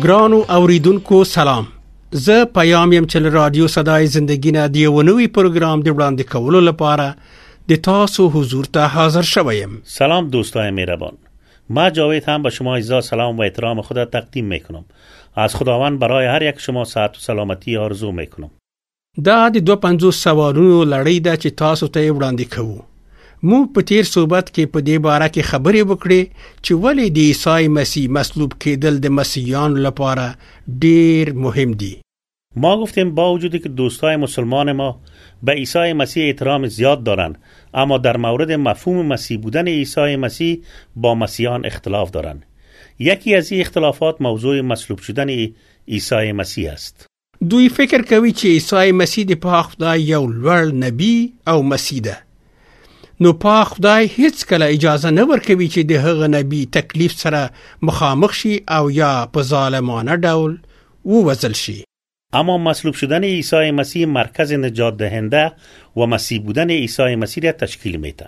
ګرانو اوریدونکو سلام. زه پیام یم چې رادیو صدای زندگی نه دی یو نوی پروګرام دی وړاندې کولو لپاره د تاسو حضور ته حاضر شوم. سلام دوستان مهربان. ما جاوید هم به شما عزیزان سلام و احترام خود تقدیم میکنم. از خداوند برای هر یک شما صحت و سلامتی آرزو میکنم. دا د 250 سوالونو لړۍ ده چې تاسو ته وړاندې کوو. مو په تیر صحبت کې په دې باره کې خبرې وکړې چې ولې د عیسی مسیح مصلوب کېدل د مسیحیانو لپاره ډیر مهم دي. ما گفتیم با وجودی که دوستای مسلمان ما به عیسی مسیح احترام زیاد دارند، اما در مورد مفهوم مسیح بودن عیسی مسیح با مسیحیان اختلاف دارند. یکی از این اختلافات موضوع مصلوب شدن عیسی مسیح است. دوی فکر کوي چې عیسی مسیح د پاک خدای یو لوړ نبی او مسیح ده. نو پاک خدای هیڅ کله اجازه نه ورکوي چې د هغه نبی تکلیف سره مخامخ شي او یا په ظالمانه ډول ووژل شي. اما مصلوب شدن عیسی مسیح مرکز نجات دهنده و مسیح بودن عیسی مسیح را تشکیل میده.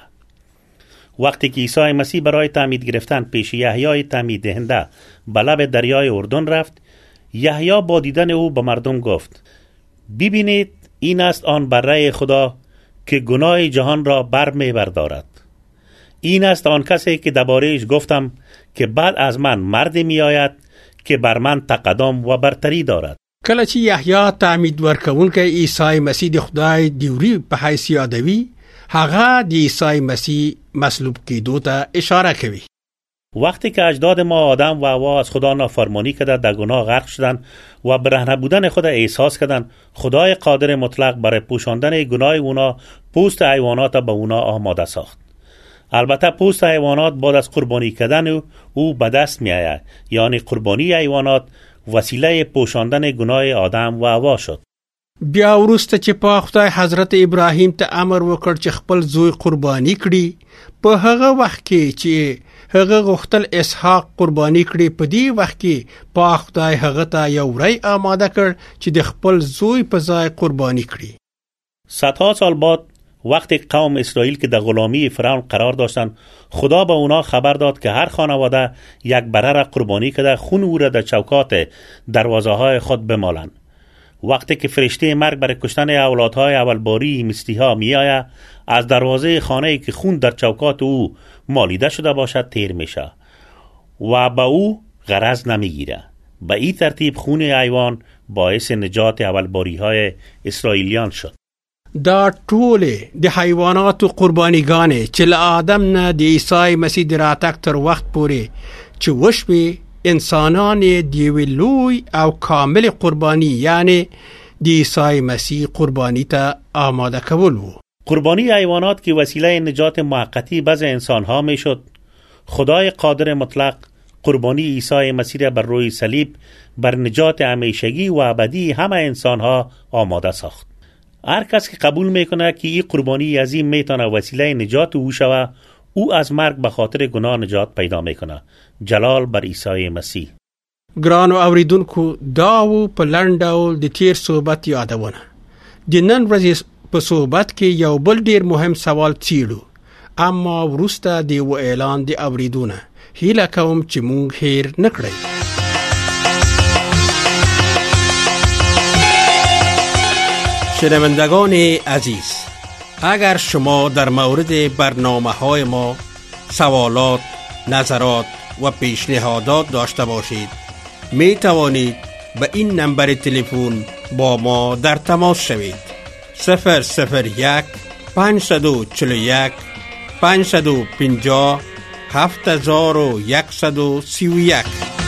وقتی که عیسی مسیح برای تعمید گرفتن پیش یحیای تعمید دهنده به لب دریای اردن رفت، یحیی با دیدن او به مردم گفت: ببینید این است آن بره خدا که گناه جهان را بر می‌بردارد. این است آن کسی که درباره‌اش گفتم که بعد از من مردی میآید که بر من تقدم و برتری دارد. کله چې یحیی تعمید ورکوونکی عیسی مسیح د خدای دیوری په حیث یادوي، هغه د عیسی مسیح مصلوب کېدو ته اشاره کوي. وقتی که اجداد ما آدم و حوا از خدا نافرمانی کرده در گناه غرق شدند و برهنه بودن خود احساس کردند، خدای قادر مطلق برای پوشاندن گناه اونا پوست حیوانات به اونا آماده ساخت. البته پوست حیوانات بعد از قربانی کردن او به دست می آید، یعنی قربانی حیوانات وسیله پوشاندن گناه آدم و حوا شد. بیا وروسته چې پاک خدای حضرت ابراهیم ته امر وکړ چې خپل زوی قربانی کړي، په هغه وخت کې چې هغه غوښتل اسحاق قربانی کړي، په دې وخت کې پاک خدای هغه ته یو وری آماده کړ چې د خپل زوی په ځای قربانی کړي. صدها سال بعد وقتی قوم اسرائیل که در غلامی فرعون قرار داشتند، خدا به اونا خبر داد که هر خانواده یک بره را قربانی کرده خون او را در چوکات دروازه های خود بمالند. وقتی که فرشته مرگ برای کشتن اولادهای اولباری مسیحا می آید، از دروازه خانه‌ای که خون در چوکات او مالیده شده باشد تیر میشه و به او غرض نمیگیره. به این ترتیب خون حیوان باعث نجات اولباری‌های اسرائیلیان شد. دا ټول د حیواناتو قربانیګانې چې له آدم نه د عیسی مسیح د راتګ تر وخت پورې چې وشوې، انسانان د یوې لوی او کامل قربانی یعنی د عیسی مسیح قربانی ته آماده کول وو. قربانی حیوانات که وسیله نجات موقتی بعض انسانها می شد، خدای قادر مطلق قربانی عیسی مسیح را بر روی صلیب بر نجات همیشگی و ابدی همه انسانها آماده ساخت. هر کس که قبول میکنه که این قربانی عظیم میتونه وسیله نجات او شوه، او از مرگ به خاطر گناه نجات پیدا میکنه. جلال بر عیسی مسیح. ګرانو اوریدونکو، دا و په لنډ ډول د تیر صحبت یادونه. د نن ورځې په صحبت کې یو بل ډیر مهم سوال څیړو، اما وروسته د یو اعلان د اوریدونه هیله کوم چې مونږ هیر نه کړئ. شنوندگان عزیز، اگر شما در مورد برنامه‌های ما سوالات، نظرات و پیشنهادات داشته باشید، می توانید به این نمبر تلفن با ما در تماس شوید. 001 541 550 7131.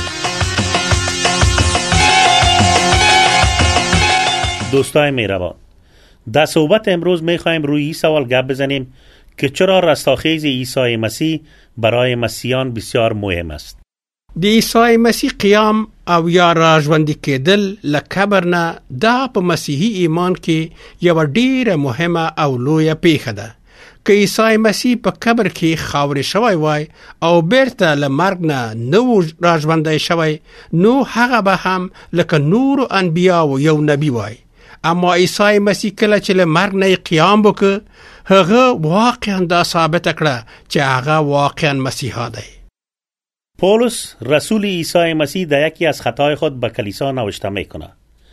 دوستای مهربان، در صحبت امروز می‌خوایم روی این سوال گپ بزنیم که چرا رستاخیز عیسی مسیح برای مسیحیان بسیار مهم است. د عیسی مسیح قیام او یا راژوندي کېدل له قبر نه دا په مسیحي ایمان کې یو ډیره مهمه او لویه پیښه ده. که عیسی مسیح په قبر کې خاورې شوی وای او بیرته له مرګ نه نو راژوندی شوی، نو هغه به هم لکه نور انبیاو یو نبی وای. اما عیسی مسیح کله چې له مرګ نه قیام وکړ، هغه واقعا دا ثابت کړه چې هغه واقعا مسیحا دی. پولس رسول عیسی مسیح در یکی از خطای خود به کلیسا نوشته میکنه: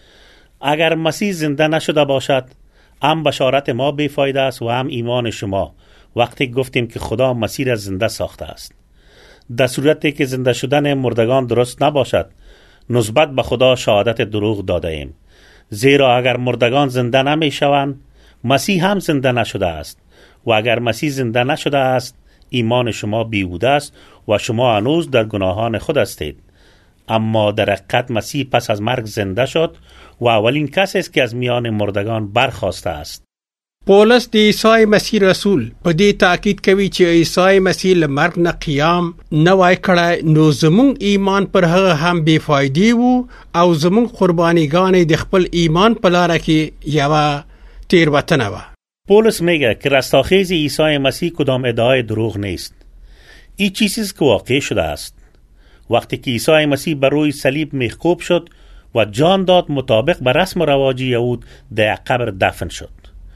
اگر مسیح زنده نشده باشد، هم بشارت ما بیفایده است و هم ایمان شما وقتی گفتیم که خدا مسیح را زنده ساخته است. در صورتی که زنده شدن مردگان درست نباشد، نسبت به خدا شهادت دروغ داده ایم. زیرا اگر مردگان زنده نمی شوند، مسیح هم زنده نشده است، و اگر مسیح زنده نشده است، ایمان شما بیهوده است و شما هنوز در گناهان خود هستید. اما در حقیقت مسیح پس از مرگ زنده شد و اولین کسی است که از میان مردگان برخاسته است. پولس د عیسی مسیح رسول په دې تاکید کوي چې عیسی مسیح له مرګ نه قیام نه وای کړی، نو زموږ ایمان پر هغه هم بې فایدې وو او زموږ قربانیګانې د خپل ایمان په لاره کې یوه تیروتنه وه. پولس میگه که رستاخیز عیسی مسیح کدام ادعای دروغ نیست. این چیزی است که واقع شده است. وقتی که عیسی مسیح بر روی صلیب محکوب شد و جان داد، مطابق به رسم و رواج یهود در قبر دفن شد.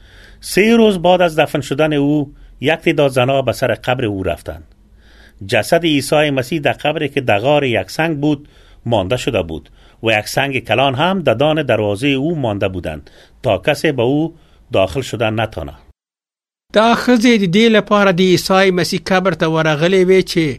3 روز بعد از دفن شدن او، یک تعداد زنها به سر قبر او رفتند. جسد عیسی مسیح در قبری که در غار یک سنگ بود مانده شده بود و یک سنگ کلان هم در دان دروازه او مانده بودند تا کسی به او داخل شدن نتانه. دا ښځې د دې لپاره د عیسی مسیح قبر ته ورغلې وې چې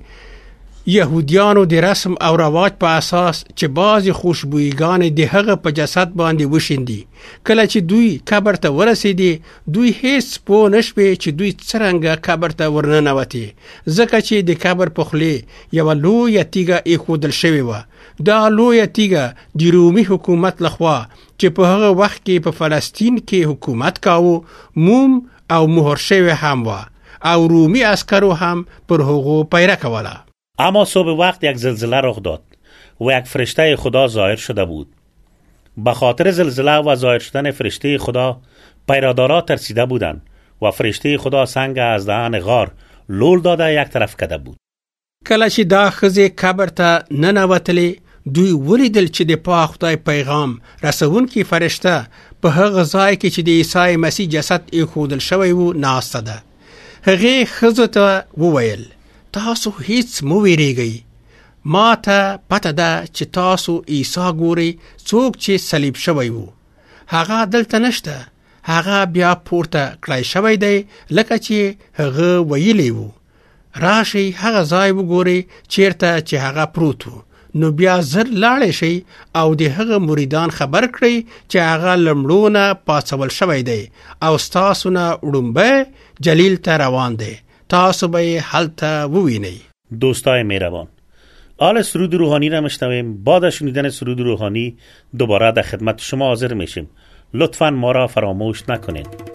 یهودیانو د رسم او رواج په اساس چې بعضې خوشبویګانې د هغه په جسد باندې وشیندي. کله چې دوی قبر ته ورسېدې، دوی هیڅ پوه نه شوې چې دوی څرنګه قبر ته ورننوتې، ځکه چې د قبر په خولې یوه لویه تیږه ایښودل شوې وه. دا لویه تیږه د رومي حکومت لخوا چې په هغه وخت کې په فلسطین کې حکومت کاوه موم او مهر شوی هم وه او رومي عسکرو هم پر هغو پیره کوله. اما صبح وقت یک زلزله رخ داد و یک فرشته خدا ظاهر شده بود. به خاطر زلزله و ظاهر شدن فرشته خدا، پیرادارا ترسیده بودند و فرشته خدا سنگ از دهن غار لول داده یک طرف کده بود. کله چې دا ښځې قبر ته ننوتلې، دوی ولیدل چې د پاک خدای پیغام رسونکي فرشته په هغه ځای کې چې د عیسی مسیح جسد ایښودل شوی و ناسته ده. هغې ښځو ته وویل: تاسو هیڅ مو ویریږئ، ما ته پته ده چې تاسو عیسی ګورئ، څوک چې صلیب شوی و. هغه دلته نشته، هغه بیا پورته کړی شوی دی لکه چې هغه ویلی و. راشئ هغه ځای وګورئ چیرته چې هغه پروت و، نو بیا زر لاړې شئ او د هغه مریدان خبر کړئ چې هغه له مړو نه پاڅول شوی دی او ستاسو نه وړومبی جلیل ته روان دی، تاسو به هلته ووینئ. دوستای مهربان، حال سرود روحانی را میشنویم. بعد از شنیدن سرود روحانی دوباره در خدمت شما حاضر میشیم. لطفاً ما را فراموش نکنید.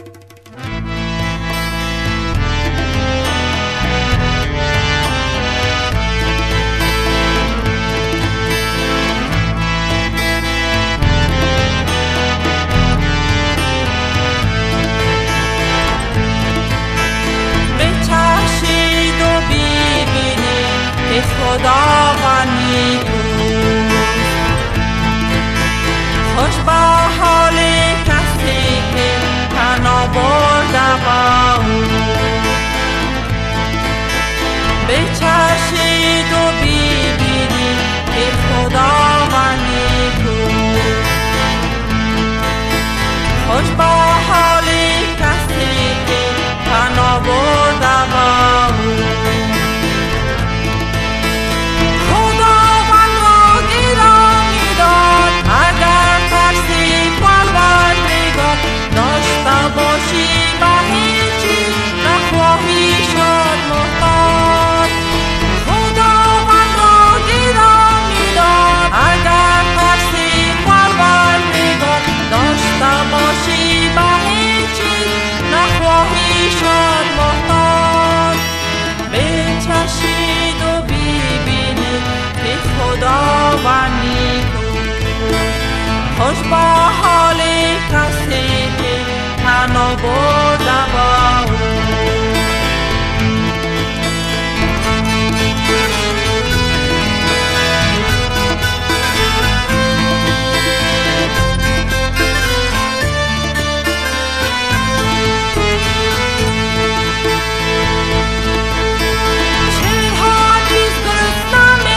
خداوندی خوش به حال کسی که پناه برده با او، بچشید و ببینید که خداوندی خوش به حال کسی که پناه برده با او. باشی به هیچی نخواهی شد محتاج، خداوند را گرامی دار. اگر ترسی پروردگار داشته باشی به هیچی نخواهی شد محتاج. بچشید و ببینید که خداوند خوش به حال کسی که تنها برده با او. چه حادیث گرسنه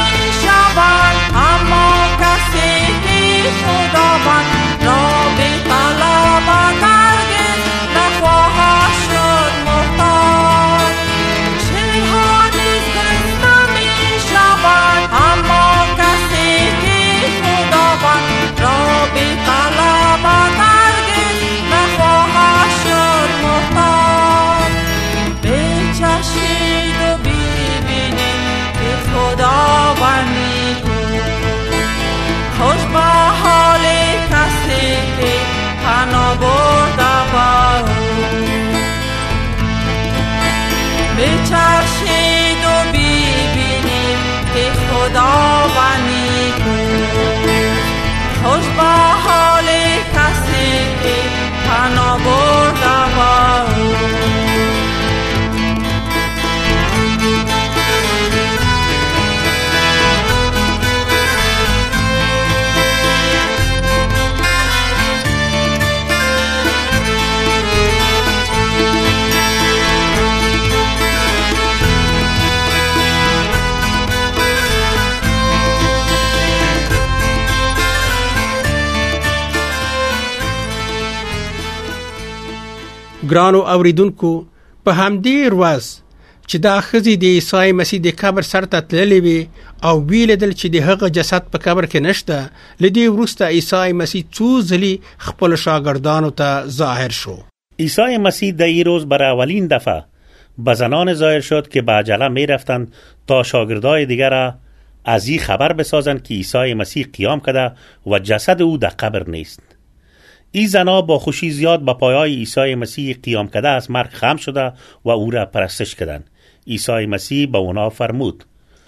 ګرانو اوریدونکو، په همدې ورځ چې دا ښځې د عیسی مسیح د قبر سر ته تللې وي او ویلیدل چې د هغه جسد په قبر کې نشته، له دې وروسته عیسی مسیح څو ځلې خپل شاگردانو ته ظاهر شو. عیسی مسیح در این روز برای اولین دفعه به زنان ظاهر شد که به عجله می رفتند تا شاگردای دیگر را از این خبر بسازند که عیسی مسیح قیام کرده و جسد او در قبر نیست. این زنها با خوشی زیاد به پایهای عیسی مسیح قیام کرده از مرگ خم شده و او را پرستش کردند. عیسی مسیح به اونا فرمود: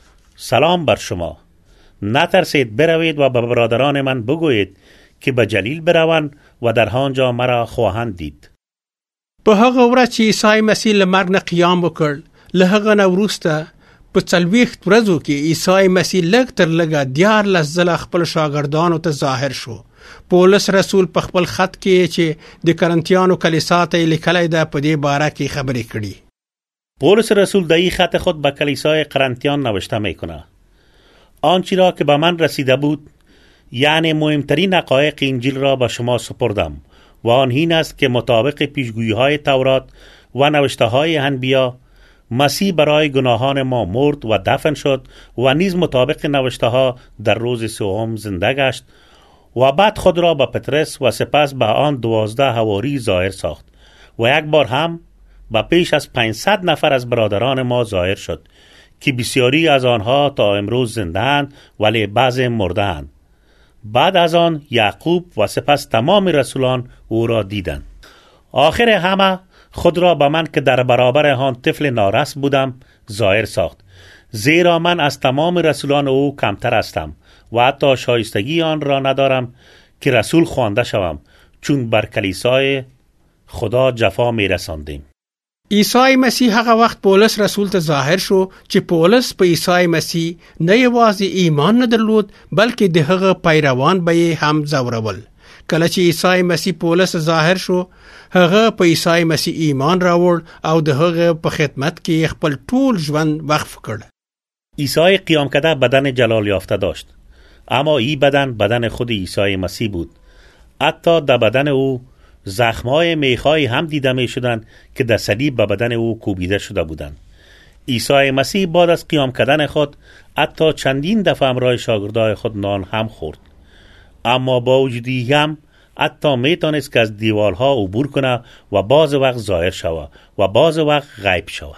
سلام بر شما، نترسید، بروید و به برادران من بگویید که به جلیل بروند و در آنجا مرا خواهند دید. په هغه ورځ چې عیسی مسیح له مرګ نه قیام وکړ، له هغه نه وروسته په 40 ورځو کې عیسی مسیح لږ تر لږه 14 ځله خپل شاګردانو ته ظاهر شو. پولس رسول په خپل خط کې چې د کرنتیانو کلیسا ته لیکلی ده په دې باره کې خبرې کړي. پولس رسول در این خط خود به کلیسای قرنتیان نوشته میکنه: آنچه را که به من رسیده بود، یعنی مهمترین حقایق انجیل را به شما سپردم و آن این است که مطابق پیشگویی‌های تورات و نوشته‌های انبیا، مسیح برای گناهان ما مرد و دفن شد و نیز مطابق نوشته‌ها در روز سوم زنده گشت و بعد خود را به پطرس و سپس به آن 12 حواری ظاهر ساخت و یک بار هم به پیش از 500 نفر از برادران ما ظاهر شد که بسیاری از آنها تا امروز زنده اند ولی بعض مرده اند. بعد از آن یعقوب و سپس تمام رسولان او را دیدند. آخر همه خود را به من که در برابر آن طفل نارس بودم ظاهر ساخت، زیرا من از تمام رسولان او کمتر هستم و حتی شایستگی آن را ندارم که رسول خوانده شوم، چون بر کلیسای خدا جفا می رساندیم. عیسی مسیح هغه وخت پولس رسول ته ظاهر شو چې پولس په عیسی مسیح نه یوازې ایمان نه درلود بلکې د هغه پیروان به هم ځورول. کله چې عیسی مسیح پولس ظاهر شو، هغه په عیسی مسیح ایمان راوړ او د هغه په خدمت کې خپل ټول ژوند وقف کړ. عیسی قیام کرده بدن جلال یافته داشت، اما این بدن خود عیسی مسیح بود. حتی در بدن او زخم‌های میخایی هم دیده می شدند که در صلیب به بدن او کوبیده شده بودند. عیسی مسیح بعد از قیام کردن خود حتی چندین دفعه همراه شاگردای خود نان هم خورد، اما با وجودی هم حتی می تانست که از دیوالها عبور کنه و باز وقت ظاهر شوه و باز وقت غیب شوه.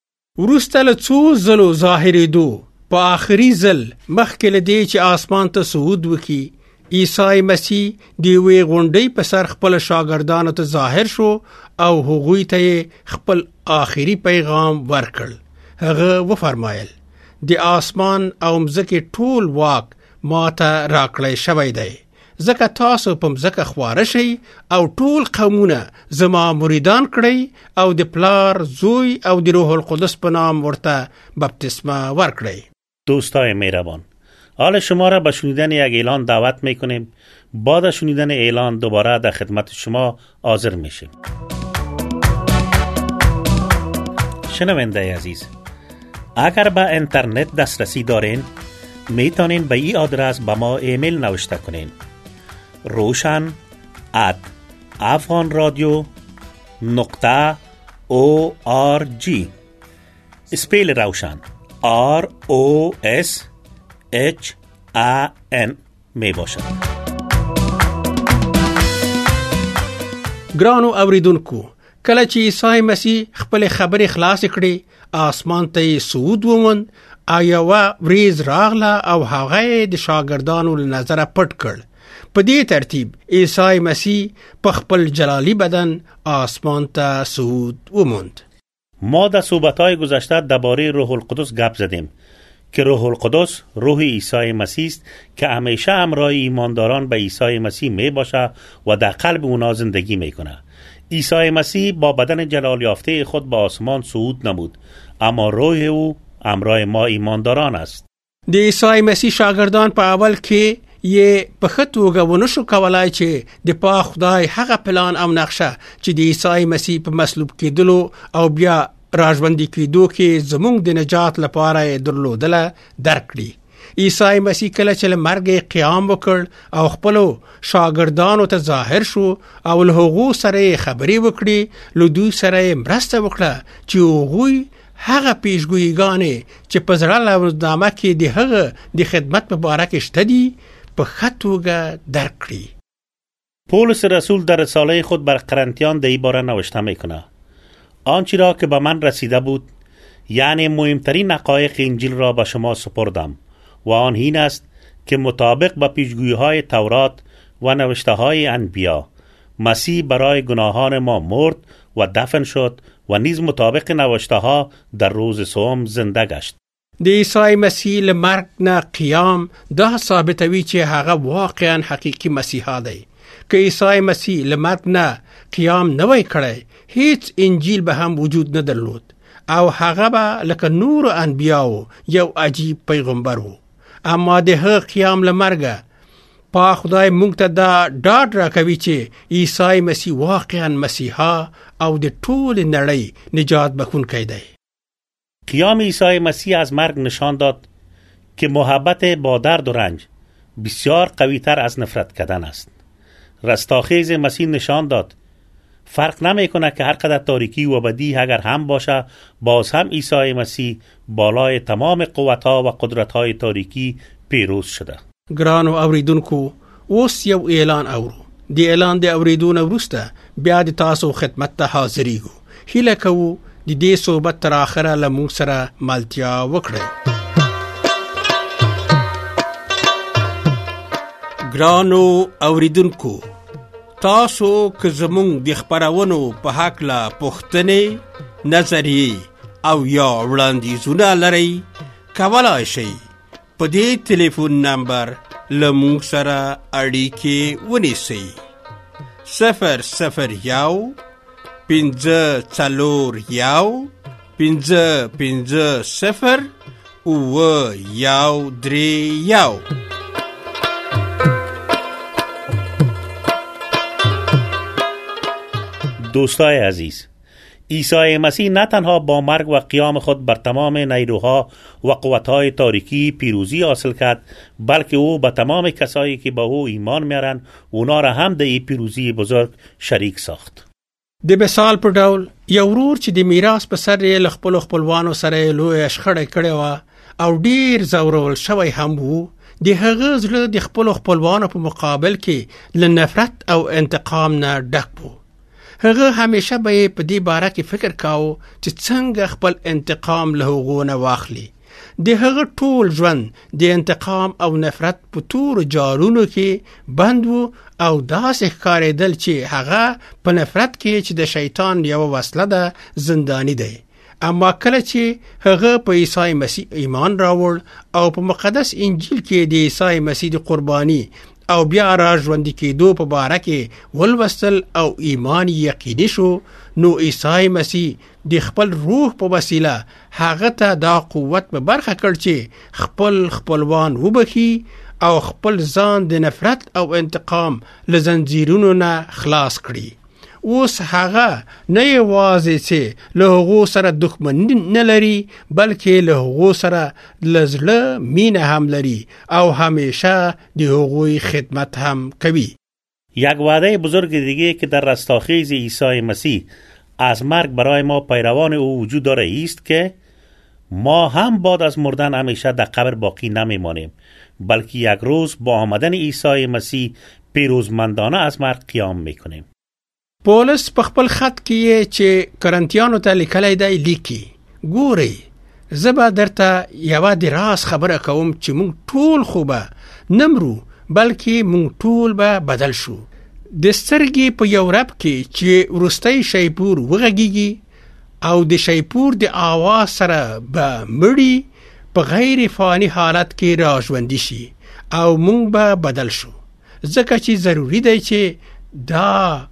وروسته له څو ځلو ظاهرېدو، په آخري ځل مخکې له دې چې آسمان ته صعود وکړي، عیسی مسیح د یوې غونډۍ په سر خپل شاګردانو ته ظاهر شو او هغوی ته خپل آخري پیغام ورکړ. هغه وفرمایل: د آسمان او مځکې ټول واک ما ته راکړی شوی دی، ځکه تاسو په مځکه خواره شئ او ټول قومونه زما مریدان کړئ او د پلار، زوی او د روح القدس په نام ورته بپتسمه ورکړئ. دوستای مهربان، حال شما را به شنیدن یک اعلان دعوت میکنیم. بعد از شنیدن اعلان دوباره در خدمت شما حاضر میشیم. شنونده عزیز، اگر به اینترنت دسترسی دارین میتونین به این آدرس به ما ایمیل نوشته کنین: roshan@afghanradio.org. اسپیل روشن ROSHAN می باشد. ګرانو اوریدونکو، کله چې عیسی مسیح خپل خبرې خلاص کړې، آسمان ته صعود وموند او یوه وریځ راغله او هغه د شاګردانو له نظره پټ کړ. په دې ترتیب عیسی مسیح په خپل جلالی بدن آسمان ته صعود وموند. ما در صحبت‌های گذشته درباره روح القدس گپ زدیم که روح القدس روح عیسی مسیح است که همیشه همراه ایمانداران به عیسی مسیح می باشه و در قلب اونا زندگی میکنه. عیسی مسیح با بدن جلال یافته خود به آسمان صعود نمود، اما روح او همراه ما ایمانداران است. د عیسی مسیح شاگردان په اول کې یې په ښه توګه ونشو کولای چې د پاک خدای هغه پلان او نقشه چې د عیسی مسیح په مصلوب کېدلو او بیا راژوندي کېدو کې زموږ د نجات لپاره درلودله درک کړي. عیسی مسیح کله چې مرګ قیام وکړ او خپل شاګردانو ته ظاهر شو او له هغو سره خبرې وکړي، له دوی سره مرسته وکړه چې هغوی هغه پیشګوییګانې چې په زړه لوزنامه کې د هغه د خدمت په باره کې شته دي په ښه توګه درک کړي. پولس رسول در رساله خود بر قرنتیان در این باره نوشته میکنه: آنچه را که به من رسیده بود، یعنی مهمترین حقایق انجیل را به شما سپردم و آن این است که مطابق با پیشگویی‌های تورات و نوشته‌های انبیا مسیح برای گناهان ما مرد و دفن شد و نیز مطابق نوشته‌ها در روز سوم زنده گشت. د عیسی مسیح له مرګ نه قیام دا ثابتوي چې هغه واقعا حقیقي مسیحا دی. که عیسی مسیح له مرګ نه قیام نه وای کړی، هیڅ انجیل به هم وجود نه درلود او هغه به لکه نور انبیاو یو عجیب پیغمبر وو. اما د هغه قیام له مرګه پاک خدای مونږ ته دا ډاډ راکوي چې عیسی مسیح واقعا مسیحا او د ټول نړۍ نجات بخونکی دی. قیام عیسی مسیح از مرگ نشان داد که محبت با درد و رنج بسیار قوی تر از نفرت کردن است. رستاخیز مسیح نشان داد فرق نمی کنه که هر قدر تاریکی و بدی اگر هم باشه، باز هم عیسی مسیح بالای تمام قوتها و قدرتهای تاریکی پیروز شده. ګرانو اوریدونکو، اوس یو اعلان اورو. د اعلان د اوریدونو وروسته بیا د تاسو خدمت ته حاضرېږو. هیله کوو د دې صحبت تر اخره له موږ سره ملتیا وکړئ. ګرانو اوریدونکو، تاسو که زمونږ د خپرونو په هکله پوښتنې، نظریې او یا وړاندیزونه لرئ، کولای شئ په دې ټلیفون نمبر له موږ سره اړیکې ونیسئ: 001 541 550 931. دوستای عزیز، عیسی مسیح نه تنها با مرگ و قیام خود بر تمام نیروها و قوتهای تاریکی پیروزی حاصل کرد، بلکه او به تمام کسایی که به او ایمان میارن اونا را هم د این پیروزی بزرگ شریک ساخت. د مثال په ډول یو ورور چې د میراث په سر یې له خپلو خپلوانو سره لویه شخړه کړې وه او ډېر ځورول شوی هم و، د هغه زړه د خپلو خپلوانو په مقابل کې له نفرت او انتقام نه ډک و. هغه همیشه به په دې باره کې فکر کاوه چې څنګه خپل انتقام له هغو نه واخلي. د هغه ټول ژوند د انتقام او نفرت په تورو جالونو کې بند و او داسې ښکارېدل چې هغه په نفرت کې چې د شیطان یوه وسله ده زندانی دی. اما کله چې هغه په عیسی مسیح ایمان راوړ او په مقدس انجیل کې د عیسی مسیح د قربانی او بیا را ژوندي کېدو په باره کې ولوستل او ایمان یقیني شو، نو عیسی مسیح د خپل روح په وسیله هغه ته دا قوت په برخه کړ چې خپل خپلوان وبخي او خپل ځان د نفرت او انتقام له زنځیرونو نه خلاص کړي. اوس هغه نه یوازې چې له هغو سره دښمني نه لري، بلکې له هغو سره له زړه مینه هم لري او همیشه د هغوی خدمت هم کوي. یک وعده بزرگ دیگه که در رستاخیز عیسی مسیح از مرگ برای ما پیروان او وجود داره است که ما هم بعد از مردن همیشه در قبر باقی نمیمانیم، بلکه یک روز با آمدن عیسی مسیح پیروزمندانه از مرگ قیام میکنیم. پولس په خپل خط کې چې کرنتیانو ته لیکلی دی لیکي: ګورئ، زه به درته یوه د راز خبره کوم چې موږ ټول خو به نه مرو، بلکې موږ ټول به بدل شو. د سترګې په یو رپ کې چې وروستی شیپور وغږیږي او د شیپور د آواز سره به مړي په غیر فانی حالت کې را ژوندي شي او موږ به بدل شو، ځکه چې ضروری دی چې دا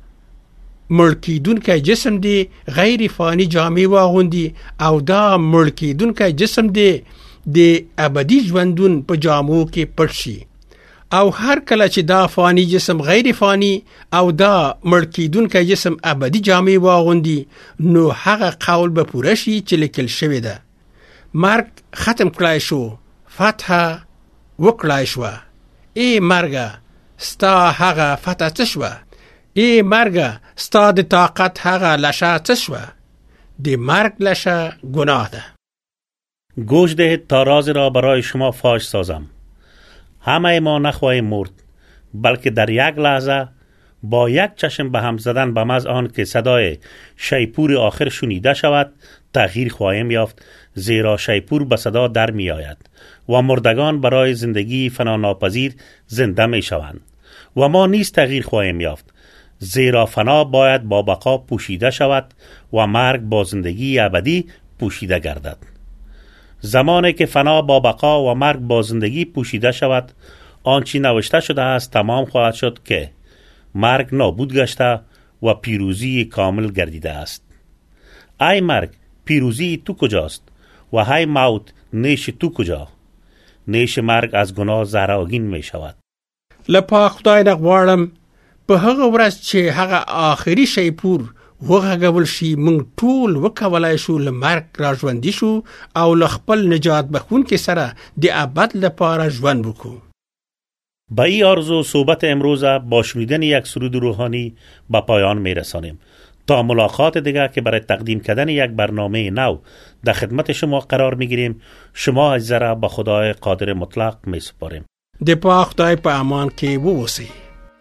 مړ کېدونکی جسم دی غیر فانی جامې واغوندي او دا مړ کېدونکی جسم دی د ابدي ژوندون په جامو کې پټ شي. او هر کله چې دا فانی جسم غیر فانی او دا مړ کېدونکی جسم ابدي جامې واغوندي، نو هغه قول به پوره شي چې لیکل شوی ده: مرګ ختم کړای شو، فتح وکړای شو. ای مرګه ستا هغه فتح څه شوه؟ ای مرګه ستا د طاقت هغه لشه څه شوه؟ د مرگ لشه گناه ده. گوش دهید تا راز را برای شما فاش سازم. همه ما نخواهیم مرد، بلکه در یک لحظه با یک چشم به هم زدن به محض آن که صدای شیپور آخر شنیده شود تغییر خواهیم یافت، زیرا شیپور به صدا در می آید و مردگان برای زندگی فناناپذیر زنده می شوند و ما نیز تغییر خواهیم یافت، زیرا فنا باید با بقا پوشیده شود و مرگ با زندگی ابدی پوشیده گردد. زمانی که فنا با بقا و مرگ با زندگی پوشیده شود، آنچه نوشته شده است تمام خواهد شد که مرگ نابود گشته و پیروزی کامل گردیده است. ای مرگ، پیروزی تو کجاست؟ و ای موت، نیش تو کجا؟ نیش مرگ از گناه زهرآگین می شود. لپا خدای نغواړم په هغه ورځ چې هغه آخري شیپور وغږول شي موږ ټول وکولای شو له مرګ را ژوندي شو او له خپل نجات بخونکي سره د ابد لپاره ژوند وکړو. با این آرزو صحبت امروز با شنیدن یک سرود روحانی به پایان می رسانیم. تا ملاقات دیگه که برای تقدیم کردن یک برنامه نو در خدمت شما قرار می گیریم، شما اجازه را به خدای قادر مطلق می سپاریم. د پاک خدای په امان کې ووسی.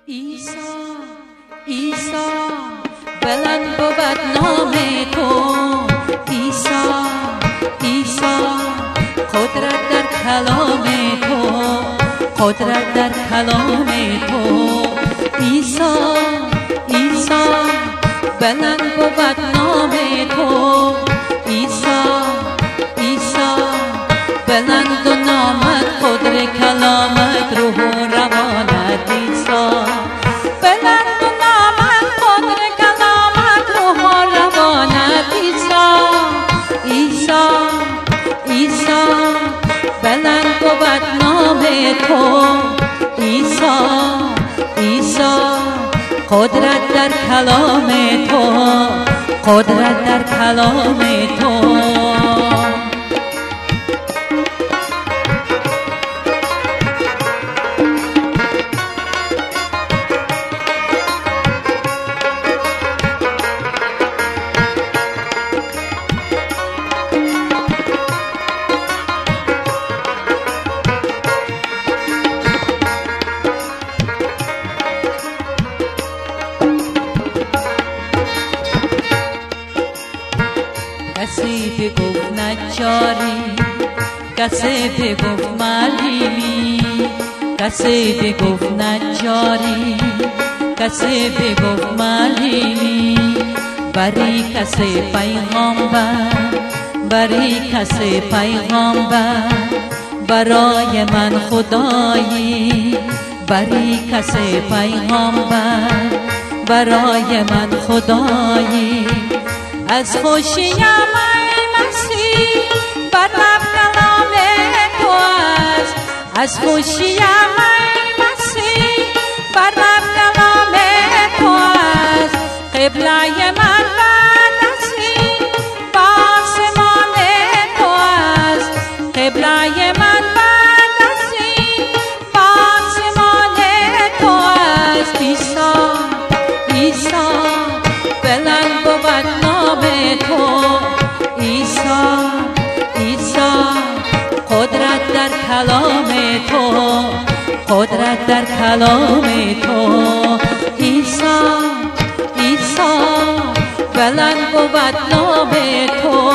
عیسی بلند بود نام تو، عیسی قدرت در کلام تو، قدرت در کلام تو، عیسی بلند بود نام تو، عیسی بلند و نامت قدرت کلامت روح و روانت، عیسی بلند و نامت قدرت کلامت روح و روانت، عیسی بلند بود نام تو، عیسی قدرت در کلام تو، قدرت در کلام تو. کسی بگفت معلیمی، کسی بگفت نجاری، کسی بگفت معلیمی، بری کسی پیغامبر، بری کسی پیغامبر، برای من خدایی، بری کسی پیغامبر، برای من خدایی، از خوشی بر لب کلام تو است، از خوشی مسیح بر لب کلام تو است، قبله من بردستی با آسمان تو است، قبله من بردستی با آسمان تو است، عیسی بلند بود نام تو، عیسی قدرت در کلام تو، قدرت در کلام تو، عیسی بلند بود نام تو،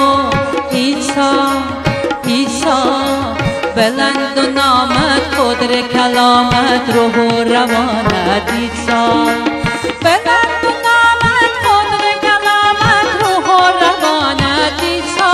عیسی بلند و نامت قدرت کلامت روح و روانت، عیسی بلند و نامت قدرت کلامت روح و روانت، عیسی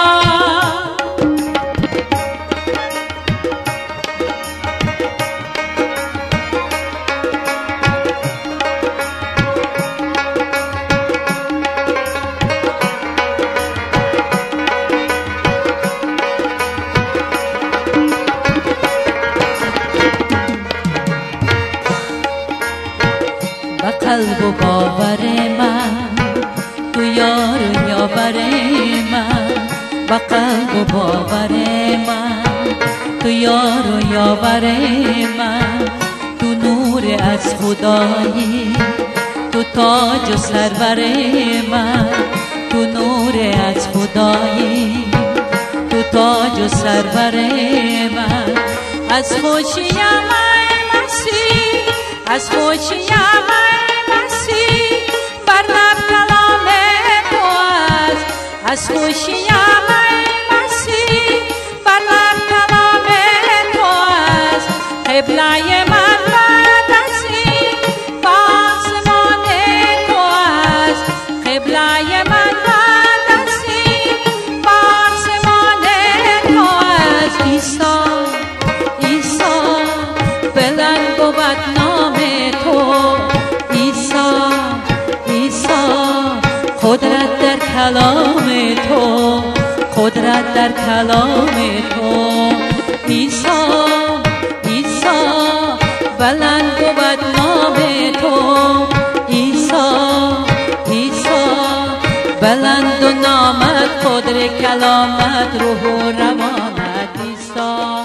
قلب و باور من تو یار و یاور من، با قلب و باور من تو یار و یاور من، تو نور از خدایی، تو تاج و سرور من، تو نور از خدایی، تو تاج و سرور من. از خوشیم ای مسیح، از خوشیم ای مسیح، بر لب کلام تو است. از خوشیم ای مسیح، بر لب کلام تو است. قبله من بعد از این به آسمان تو است. قبله من بعد از این به آسمان تو است. عیسی عیسی بلند بود نام تو. عیسی عیسی قدرت در کلام تو، قدرت در کلام تو. عیسی عیسی بلند بود نام تو. عیسی عیسی بلند و نامت، قدرت کلامت، روح و روانت. عیسی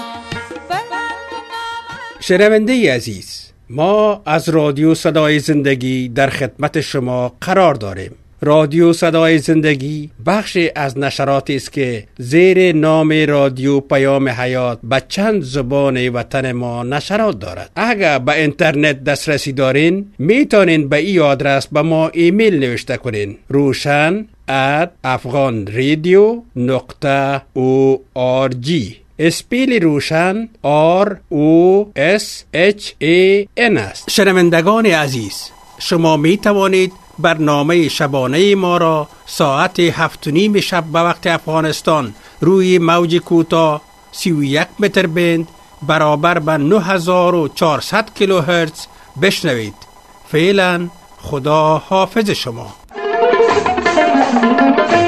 شنونده عزیز، ما از رادیو صدای زندگی در خدمت شما قرار داریم. رادیو صدای زندگی بخشی از نشراتی است که زیر نام رادیو پیام حیات به چند زبان وطن ما نشرات دارد. اگر به اینترنت دسترسی دارین میتونین به این آدرس به ما ایمیل نوشته کنین: roshan@afghanradio.org. اسپیل روشن ROSHAN است. شنوندگان عزیز، شما می توانید برنامه شبانه ما را ساعت 7:30 شب به وقت افغانستان روی موج کوتاه 31 متر بند برابر به 9400 کیلوهرتز بشنوید. فعلا خدا حافظ شما.